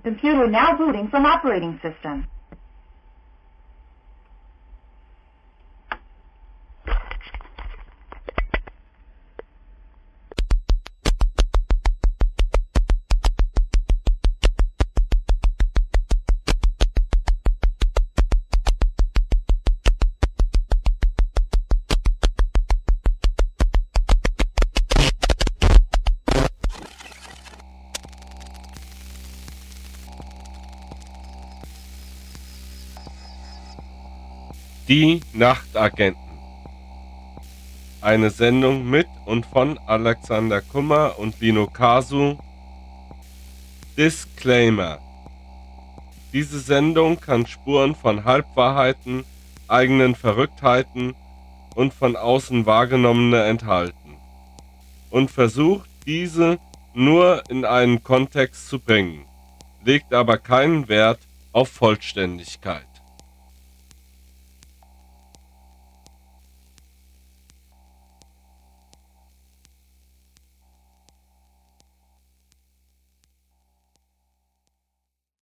Computer now booting from operating system. Die Nachtagenten. Eine Sendung mit und von Alexander Kummer und Lino Kasu. Disclaimer: Diese Sendung kann Spuren von Halbwahrheiten, eigenen Verrücktheiten und von außen wahrgenommene enthalten und versucht, diese nur in einen Kontext zu bringen, legt aber keinen Wert auf Vollständigkeit.